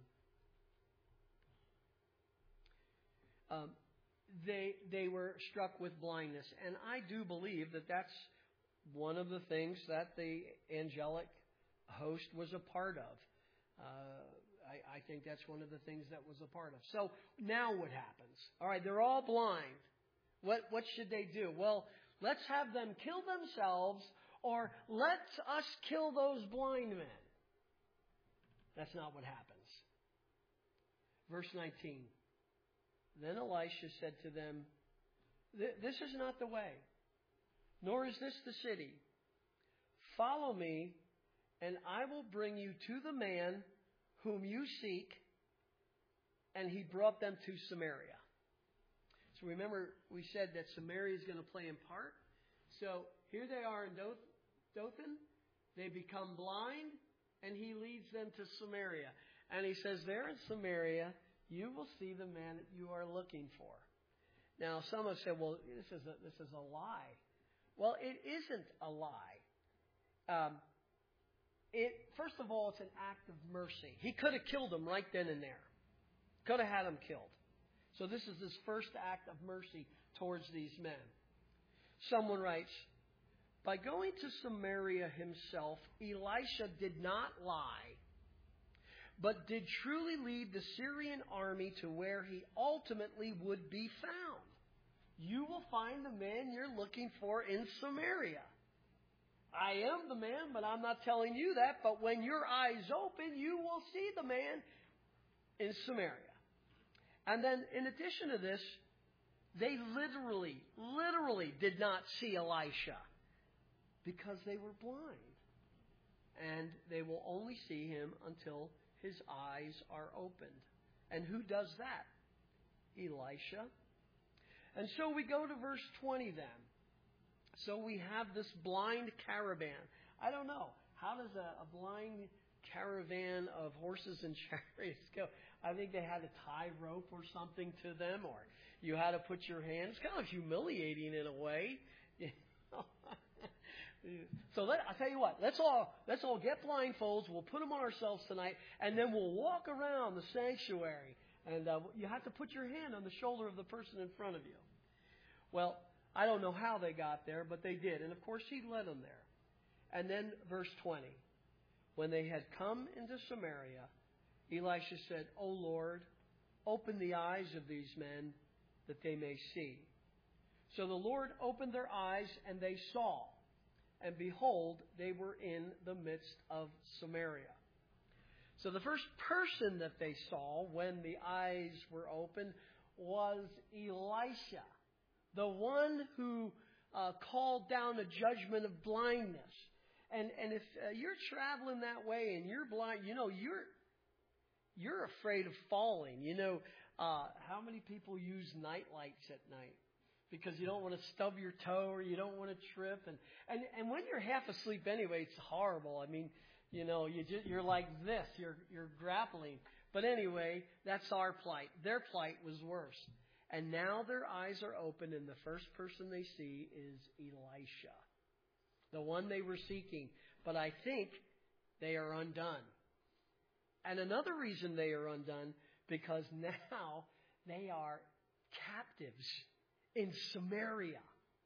Speaker 1: Um, They they were struck with blindness. And I do believe that that's one of the things that the angelic host was a part of. Uh, I, I think that's one of the things that was a part of. So now what happens? All right, they're all blind. What what should they do? Well, let's have them kill themselves, or let us kill those blind men. That's not what happens. Verse nineteen. Then Elisha said to them, "This is not the way, nor is this the city. Follow me, and I will bring you to the man whom you seek." And he brought them to Samaria. So remember, we said that Samaria is going to play a part. So here they are in Dothan. They become blind, and he leads them to Samaria. And he says, there in Samaria, you will see the man that you are looking for. Now, some have said, well, this is a, this is a lie. Well, it isn't a lie. Um, it first of all, it's an act of mercy. He could have killed him right then and there. Could have had him killed. So this is his first act of mercy towards these men. Someone writes, by going to Samaria himself, Elisha did not lie, but did truly lead the Syrian army to where he ultimately would be found. You will find the man you're looking for in Samaria. I am the man, but I'm not telling you that. But when your eyes open, you will see the man in Samaria. And then in addition to this, they literally, literally did not see Elisha because they were blind. And they will only see him until his eyes are opened. And who does that? Elisha. And so we go to verse twenty then. So we have this blind caravan. I don't know. How does a, a blind caravan of horses and chariots go? I think they had a tie rope or something to them, or you had to put your hands. It's kind of humiliating in a way. You know? So let, I'll tell you what, let's all, let's all get blindfolds. We'll put them on ourselves tonight, and then we'll walk around the sanctuary. And uh, you have to put your hand on the shoulder of the person in front of you. Well, I don't know how they got there, but they did. And, of course, he led them there. And then verse twenty. When they had come into Samaria, Elisha said, O Lord, open the eyes of these men that they may see. So the Lord opened their eyes, and they saw. And behold, they were in the midst of Samaria. So the first person that they saw when the eyes were opened was Elisha, the one who uh, called down a judgment of blindness. And and if uh, you're traveling that way and you're blind, you know, you're you're afraid of falling. You know, uh, how many people use night lights at night? Because you don't want to stub your toe or you don't want to trip. And, and, and when you're half asleep anyway, it's horrible. I mean, you know, you just, you're like this. You're, you're grappling. But anyway, that's our plight. Their plight was worse. And now their eyes are open, and the first person they see is Elisha, the one they were seeking. But I think they are undone. And another reason they are undone, because now they are captives in Samaria.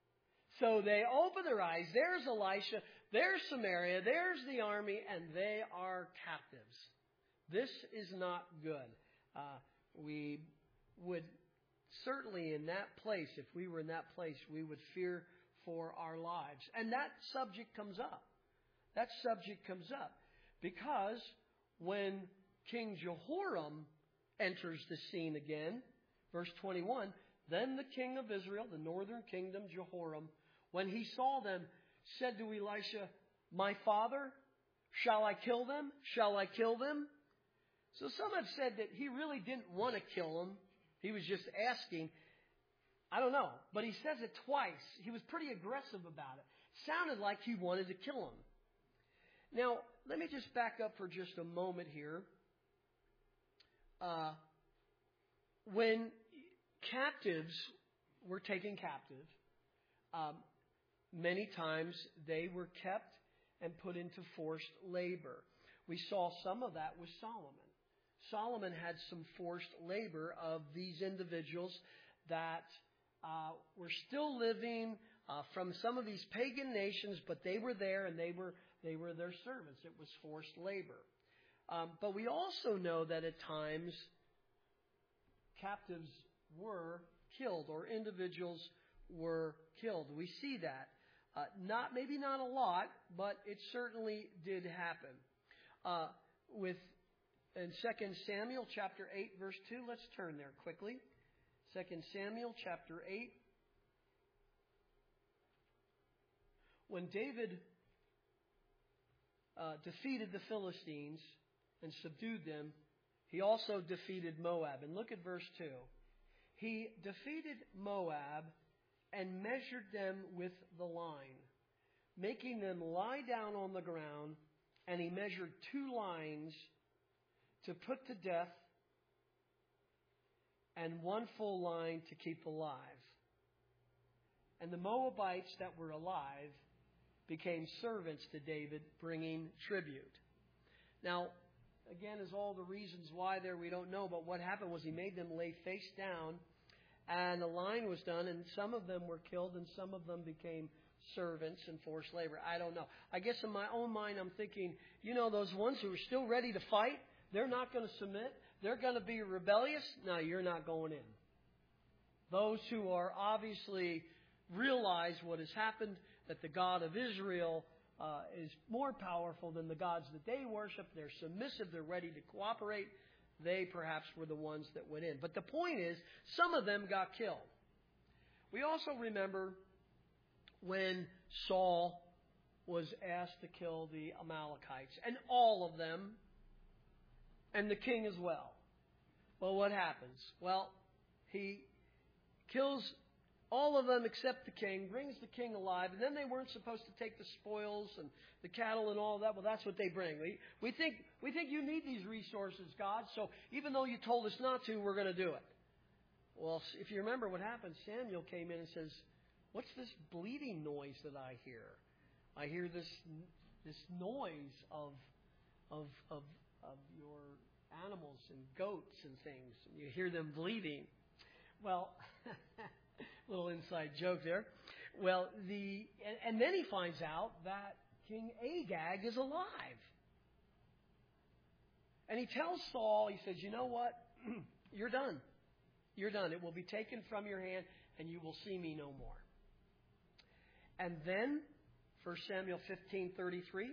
Speaker 1: So they open their eyes. There's Elisha. There's Samaria. There's the army. And they are captives. This is not good. Uh, we would certainly in that place, if we were in that place, we would fear for our lives. And that subject comes up. That subject comes up. Because when King Jehoram enters the scene again, verse twenty-one, then the king of Israel, the northern kingdom, Jehoram, when he saw them, said to Elisha, my father, shall I kill them? Shall I kill them? So some have said that he really didn't want to kill them. He was just asking. I don't know. But he says it twice. He was pretty aggressive about it. Sounded like he wanted to kill them. Now, let me just back up for just a moment here. Uh, when captives were taken captive, um, many times they were kept and put into forced labor. We saw some of that with Solomon. Solomon had some forced labor of these individuals that uh, were still living uh, from some of these pagan nations, but they were there and they were they were their servants. It was forced labor. Um, but we also know that at times captives were killed or individuals were killed. We see that. Uh, not maybe not a lot, but it certainly did happen. Uh, with in Second Samuel chapter eight, verse two, let's turn there quickly. Second Samuel chapter eight. When David uh, defeated the Philistines and subdued them, he also defeated Moab. And look at verse two. He defeated Moab and measured them with the line, making them lie down on the ground, and he measured two lines to put to death and one full line to keep alive. And the Moabites that were alive became servants to David, bringing tribute. Now, again, as all the reasons why there we don't know, but what happened was he made them lay face down, and a line was done, and some of them were killed, and some of them became servants and forced labor. I don't know. I guess in my own mind I'm thinking, you know, those ones who are still ready to fight, they're not going to submit. They're going to be rebellious. No, you're not going in. Those who are obviously realize what has happened, that the God of Israel uh, is more powerful than the gods that they worship. They're submissive. They're ready to cooperate. They perhaps were the ones that went in. But the point is, some of them got killed. We also remember when Saul was asked to kill the Amalekites, and all of them, and the king as well. Well, what happens? Well, he kills all of them except the king, brings the king alive, and then they weren't supposed to take the spoils and the cattle and all that. Well, that's what they bring. We, we think we think you need these resources, God, so even though you told us not to, we're going to do it. Well, if you remember what happened, Samuel came in and says, what's this bleeding noise that I hear? I hear this this noise of of of of your animals and goats and things. And you hear them bleating. Well, little inside joke there. Well, the and, and then he finds out that King Agag is alive. And he tells Saul, he says, you know what? You're done. You're done. It will be taken from your hand, and you will see me no more. And then, First Samuel fifteen thirty-three,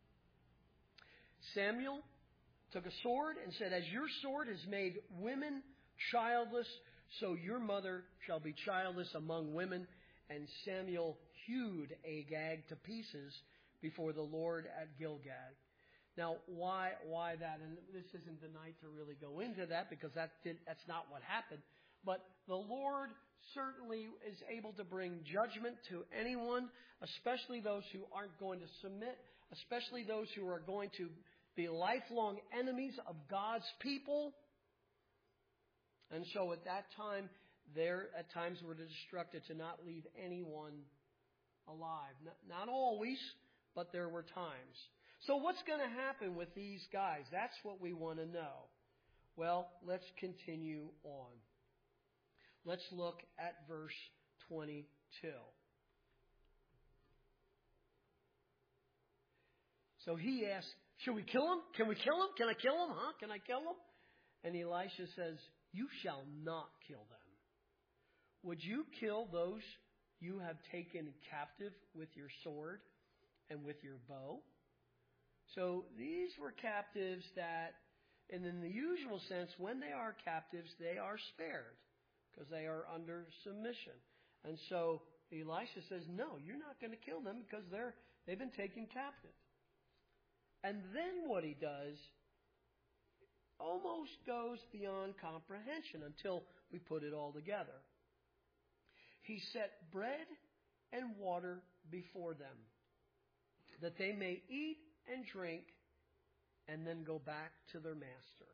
Speaker 1: Samuel took a sword and said, as your sword has made women childless, so your mother shall be childless among women. And Samuel hewed Agag to pieces before the Lord at Gilgal. Now, why why that? And this isn't the night to really go into that, because that did, that's not what happened. But the Lord certainly is able to bring judgment to anyone, especially those who aren't going to submit, especially those who are going to be lifelong enemies of God's people. And so at that time, there at times were instructed to not leave anyone alive. Not, not always, but there were times. So what's going to happen with these guys? That's what we want to know. Well, let's continue on. Let's look at verse twenty-two. So he asks, should we kill him? Can we kill him? Can I kill him? Huh? Can I kill him? And Elisha says, you shall not kill them. Would you kill those you have taken captive with your sword and with your bow? So these were captives that, and in the usual sense, when they are captives, they are spared because they are under submission. And so Elisha says, no, you're not going to kill them because they're they've been taken captive. And then what he does almost goes beyond comprehension until we put it all together. He set bread and water before them, that they may eat and drink, and then go back to their master.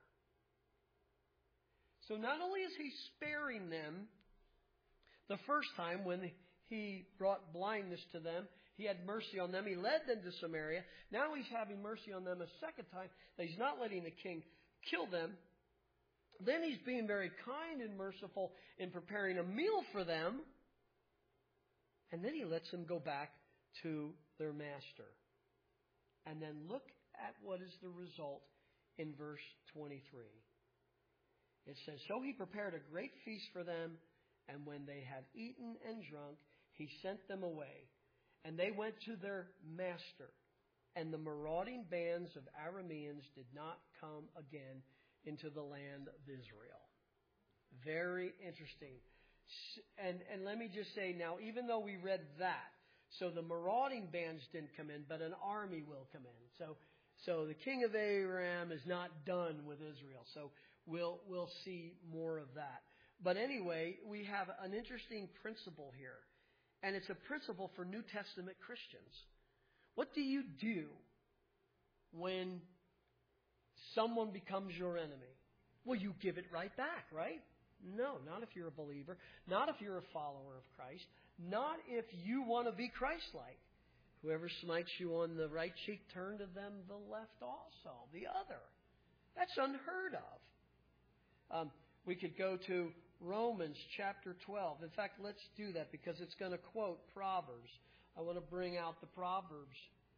Speaker 1: So not only is he sparing them the first time when he brought blindness to them, he had mercy on them, he led them to Samaria. Now he's having mercy on them a second time, that he's not letting the king kill them. Then he's being very kind and merciful in preparing a meal for them. And then he lets them go back to their master. And then look at what is the result in verse twenty-three. It says, so he prepared a great feast for them, and when they had eaten and drunk, he sent them away. And they went to their master. And the marauding bands of Arameans did not come again into the land of Israel. Very interesting. And, and let me just say now, even though we read that, so the marauding bands didn't come in, but an army will come in. So, so the king of Aram is not done with Israel. So we'll we'll see more of that. But anyway, we have an interesting principle here, and it's a principle for New Testament Christians. What do you do when someone becomes your enemy? Well, you give it right back, right? No, not if you're a believer, not if you're a follower of Christ, not if you want to be Christ-like. Whoever smites you on the right cheek, turn to them the left also, the other. That's unheard of. Um, we could go to Romans chapter twelve. In fact, let's do that because it's going to quote Proverbs. I want to bring out the Proverbs.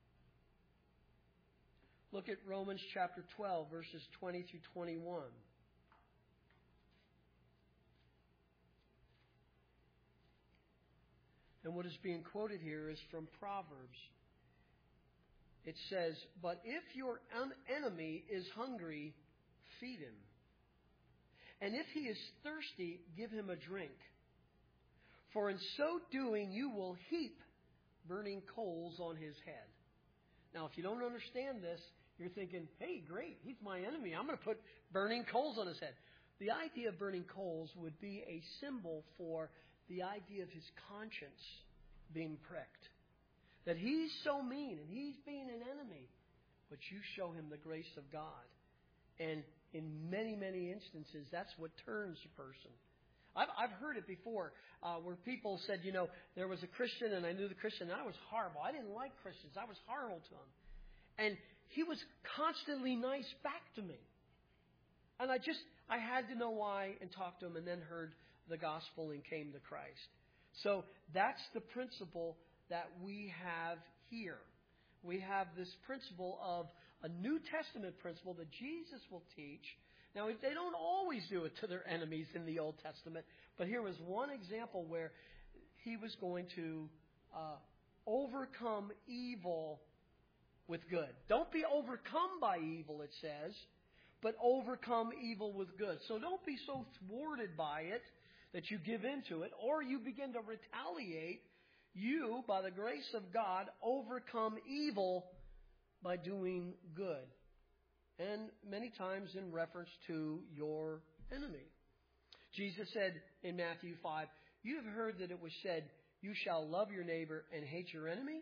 Speaker 1: Look at Romans chapter twelve, verses twenty through twenty-one. And what is being quoted here is from Proverbs. It says, but if your enemy is hungry, feed him. And if he is thirsty, give him a drink. For in so doing, you will heap burning coals on his head. Now, if you don't understand this, you're thinking, hey, great, he's my enemy. I'm going to put burning coals on his head. The idea of burning coals would be a symbol for the idea of his conscience being pricked. That he's so mean and he's being an enemy, but you show him the grace of God. And in many, many instances, that's what turns a person. I've, I've heard it before uh, where people said, you know, there was a Christian and I knew the Christian and I was horrible. I didn't like Christians. I was horrible to him. And he was constantly nice back to me. And I just, I had to know why and talk to him and then heard the gospel and came to Christ. So that's the principle that we have here. We have this principle of a New Testament principle that Jesus will teach. Now, they don't always do it to their enemies in the Old Testament, but here was one example where he was going to uh, overcome evil with good. Don't be overcome by evil, it says, but overcome evil with good. So don't be so thwarted by it that you give into it, or you begin to retaliate. You, by the grace of God, overcome evil by doing good. And many times in reference to your enemy. Jesus said in Matthew five, you have heard that it was said, you shall love your neighbor and hate your enemy.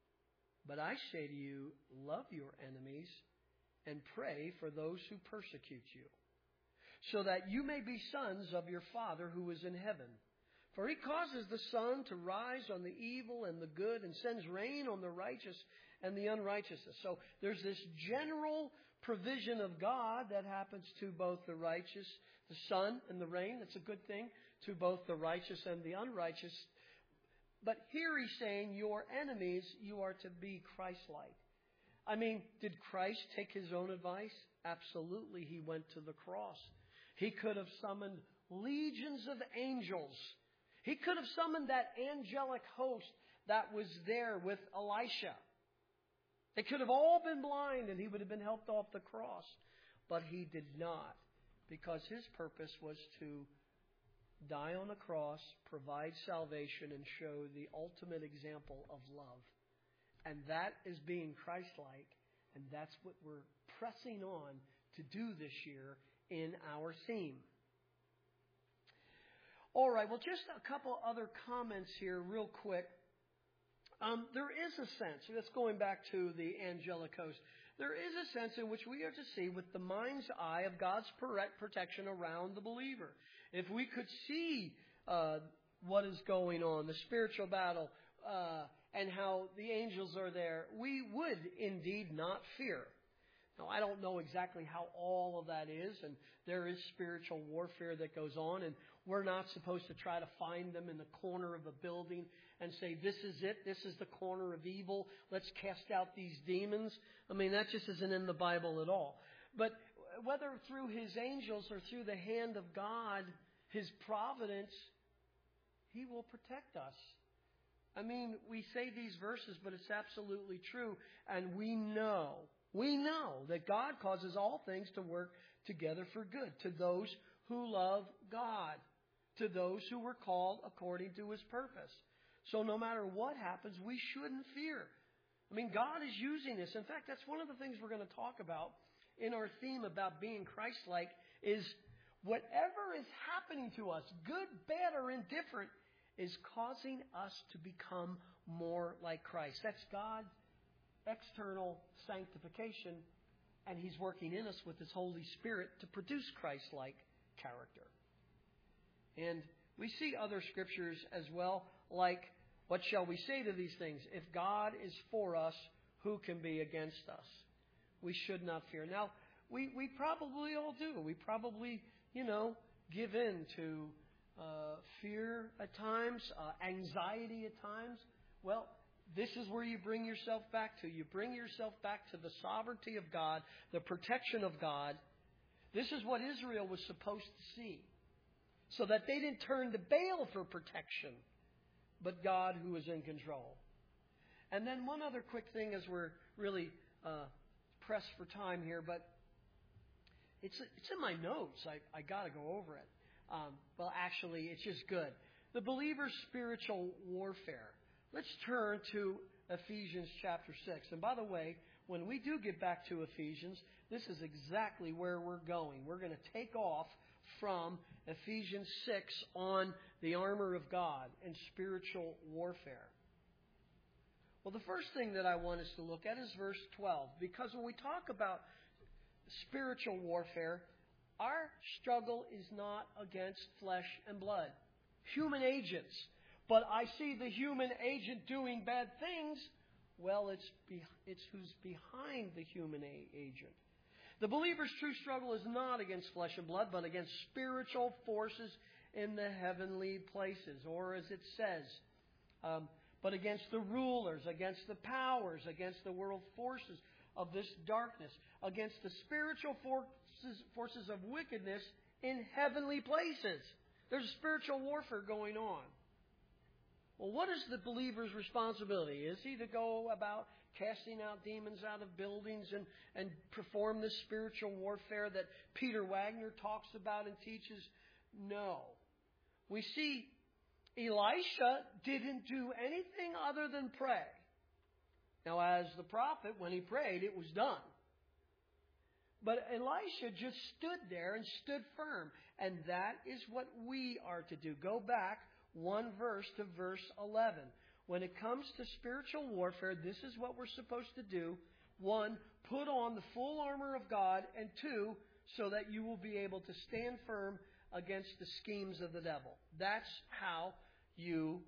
Speaker 1: But I say to you, love your enemies and pray for those who persecute you, so that you may be sons of your Father who is in heaven. For he causes the sun to rise on the evil and the good and sends rain on the righteous and the unrighteous. So there's this general provision of God that happens to both the righteous, the sun and the rain. That's a good thing to both the righteous and the unrighteous. But here he's saying your enemies, you are to be Christ-like. I mean, did Christ take his own advice? Absolutely. He went to the cross. He could have summoned legions of angels. He could have summoned that angelic host that was there with Elisha. They could have all been blind and he would have been helped off the cross. But he did not, because his purpose was to die on the cross, provide salvation, and show the ultimate example of love. And that is being Christ-like, and that's what we're pressing on to do this year in our theme. All right, well, just a couple other comments here real quick. Um, there is a sense, that's going back to the angelic host, there is a sense in which we are to see with the mind's eye of God's protection around the believer. If we could see uh, what is going on, the spiritual battle, uh, and how the angels are there, we would indeed not fear. Now, I don't know exactly how all of that is, and there is spiritual warfare that goes on, and we're not supposed to try to find them in the corner of a building and say, this is it, this is the corner of evil, let's cast out these demons. I mean, that just isn't in the Bible at all. But whether through his angels or through the hand of God, his providence, he will protect us. I mean, we say these verses, but it's absolutely true, and we know We know that God causes all things to work together for good to those who love God, to those who were called according to his purpose. So no matter what happens, we shouldn't fear. I mean, God is using this. In fact, that's one of the things we're going to talk about in our theme about being Christ-like is whatever is happening to us, good, bad, or indifferent, is causing us to become more like Christ. That's God's external sanctification, and he's working in us with his Holy Spirit to produce Christ-like character. And we see other scriptures as well, like, what shall we say to these things? If God is for us, who can be against us? We should not fear. Now, we, we probably all do. We probably, you know, give in to uh, fear at times, uh, anxiety at times. Well, this is where you bring yourself back to. You bring yourself back to the sovereignty of God, the protection of God. This is what Israel was supposed to see, so that they didn't turn to Baal for protection, but God who is in control. And then one other quick thing as we're really uh, pressed for time here, but it's it's in my notes. I, I got to go over it. Um, well, actually, it's just good. The believer's spiritual warfare. Let's turn to Ephesians chapter six. And by the way, when we do get back to Ephesians, this is exactly where we're going. We're going to take off from Ephesians six on the armor of God and spiritual warfare. Well, the first thing that I want us to look at is verse twelve. Because when we talk about spiritual warfare, our struggle is not against flesh and blood, human agents. But I see the human agent doing bad things. Well, it's be, it's who's behind the human a- agent. The believer's true struggle is not against flesh and blood, but against spiritual forces in the heavenly places. Or as it says, um, but against the rulers, against the powers, against the world forces of this darkness, against the spiritual forces, forces of wickedness in heavenly places. There's spiritual warfare going on. Well, what is the believer's responsibility? Is he to go about casting out demons out of buildings and, and perform this spiritual warfare that Peter Wagner talks about and teaches? No. We see Elisha didn't do anything other than pray. Now, as the prophet, when he prayed, it was done. But Elisha just stood there and stood firm. And that is what we are to do. Go back one verse to verse eleven. When it comes to spiritual warfare, this is what we're supposed to do. One, put on the full armor of God. And two, so that you will be able to stand firm against the schemes of the devil. That's how you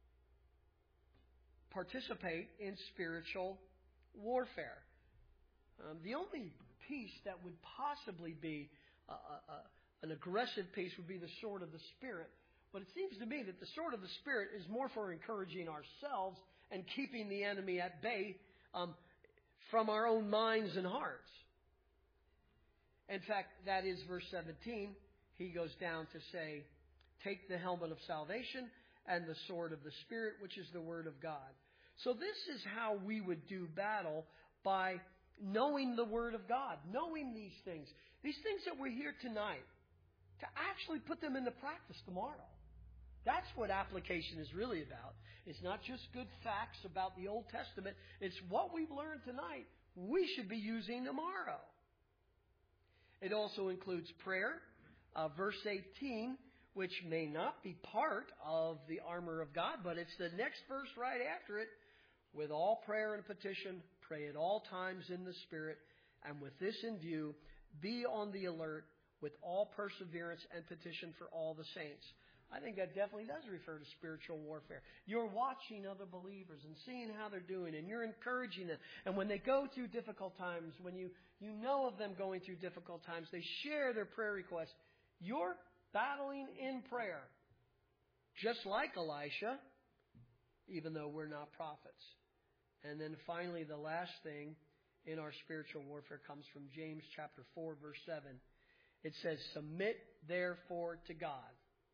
Speaker 1: participate in spiritual warfare. Um, the only piece that would possibly be uh, uh, an aggressive piece would be the sword of the Spirit. But it seems to me that the sword of the Spirit is more for encouraging ourselves and keeping the enemy at bay um, from our own minds and hearts. In fact, that is verse seventeen. He goes down to say, take the helmet of salvation and the sword of the Spirit, which is the Word of God. So this is how we would do battle, by knowing the Word of God, knowing these things. These things that we're here tonight, to actually put them into practice tomorrow. That's what application is really about. It's not just good facts about the Old Testament. It's what we've learned tonight we should be using tomorrow. It also includes prayer. Uh, verse eighteen, which may not be part of the armor of God, but it's the next verse right after it. With all prayer and petition, pray at all times in the Spirit, and with this in view, be on the alert with all perseverance and petition for all the saints. I think that definitely does refer to spiritual warfare. You're watching other believers and seeing how they're doing, and you're encouraging them. And when they go through difficult times, when you, you know of them going through difficult times, they share their prayer requests. You're battling in prayer, just like Elisha, even though we're not prophets. And then finally, the last thing in our spiritual warfare comes from James chapter four, verse seven. It says, submit therefore to God.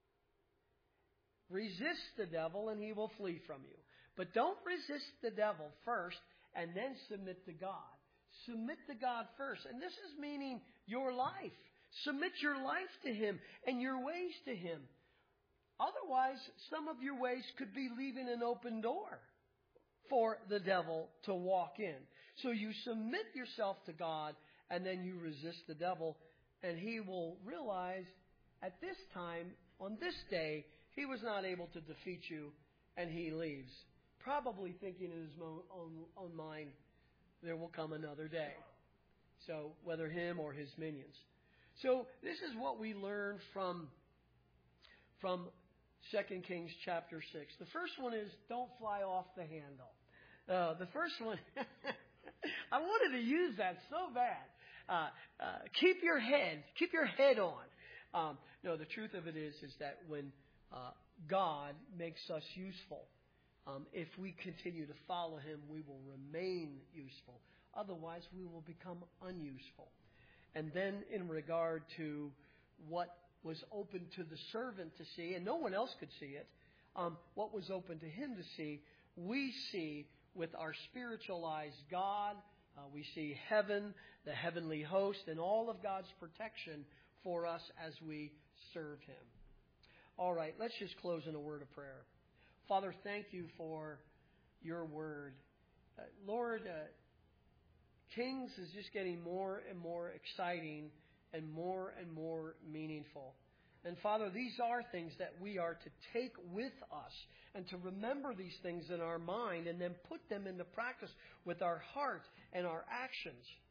Speaker 1: Resist the devil and he will flee from you. But don't resist the devil first and then submit to God. Submit to God first. And this is meaning your life. Submit your life to Him and your ways to Him. Otherwise, some of your ways could be leaving an open door for the devil to walk in. So you submit yourself to God, and then you resist the devil, and he will realize at this time, on this day, he was not able to defeat you, and he leaves. Probably thinking in his own, own, own mind, there will come another day. So whether him or his minions. So this is what we learn from, from Second Kings chapter six. The first one is don't fly off the handle. Uh, the first one, I wanted to use that so bad. Uh, uh, keep your head, keep your head on. Um, no, the truth of it is, is that when uh, God makes us useful, um, if we continue to follow Him, we will remain useful. Otherwise, we will become unuseful. And then in regard to what was open to the servant to see, and no one else could see it, um, what was open to him to see, we see with our spiritual eyes God, uh, we see heaven, the heavenly host, and all of God's protection for us as we serve Him. All right, let's just close in a word of prayer. Father, thank you for your word. Uh, Lord, uh, Kings is just getting more and more exciting and more and more meaningful. And Father, these are things that we are to take with us and to remember these things in our mind and then put them into practice with our heart and our actions.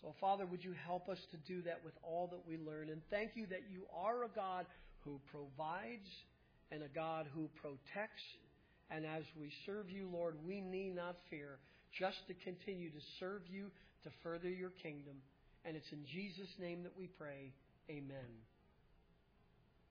Speaker 1: So, Father, would you help us to do that with all that we learn? And thank you that you are a God who provides and a God who protects. And as we serve you, Lord, we need not fear, just to continue to serve you, to further your kingdom. And it's in Jesus' name that we pray. Amen.